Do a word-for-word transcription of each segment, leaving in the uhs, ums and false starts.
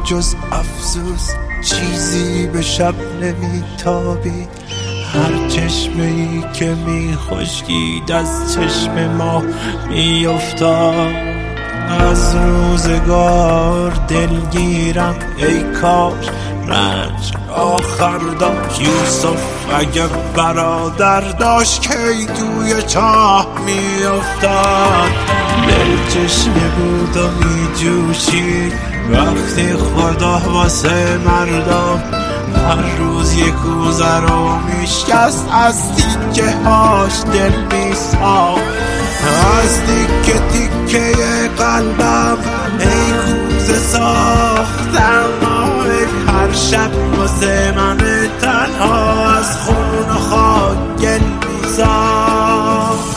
جز افسوس چیزی به شب نمیتابی. هر چشمه ای که می خشکید از چشم ما می افتاد. از روزگار دلگیرم ای کاش رنج آخر داشت. یوسف اگه برادر داشت کی توی چاه می افتاد. دل چشمه بود و می جوشید وقتی خدا واسه مردم هر روز یک کوزه رو میشکست. از تیکه هاش دل میساخت، از تیکه تیکه قلبم ای کوزه ساختم. هر شب واسه من تنها از خون و خاک گل میساخت.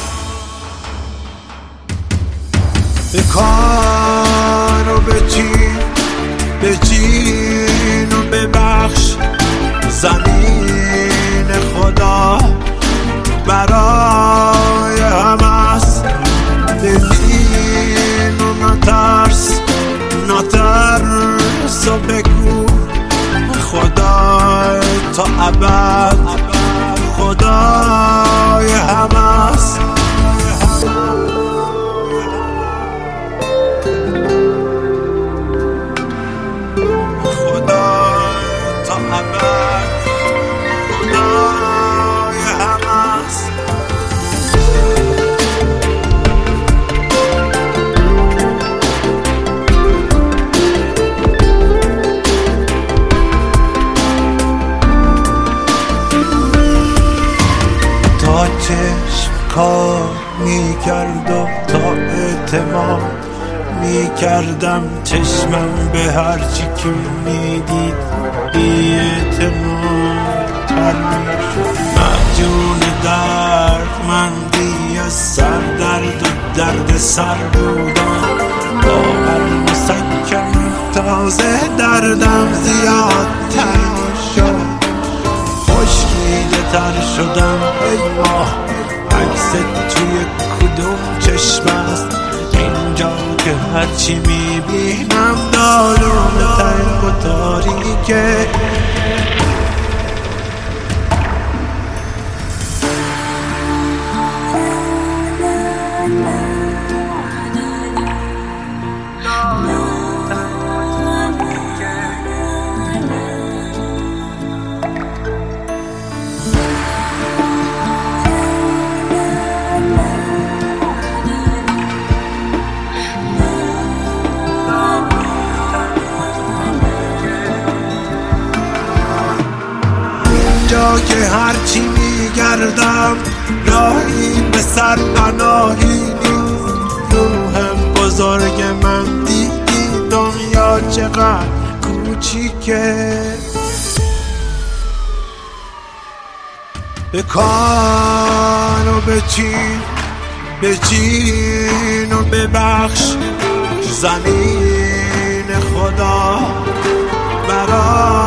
به کار و بچین بچین و ببخش. زمین خدا برای همه است. ببین و نترس نترس و بگو خدا تا ابد خدای همه است. چشم کار می کرد و تا اعتماد می کردم چشمم به هرچی که می دید بی اعتماد تر می شد. مجون درد مندی از سر درد و درد سر بودم. با هر مسکن تازه دردم زیاد تر شد. خشکیده تر شدم ای ماه عکس توی کدوم چشم است. اینجا که هرچی میبینم دارون تنگ و تاریکه. جا که هرچی میگردم راهی به سر پناهی نیست. روحم بزرگ من دیدی دنیا چقدر کوچیکه. بکن و بچین بچین و ببخش. زمین خدا برای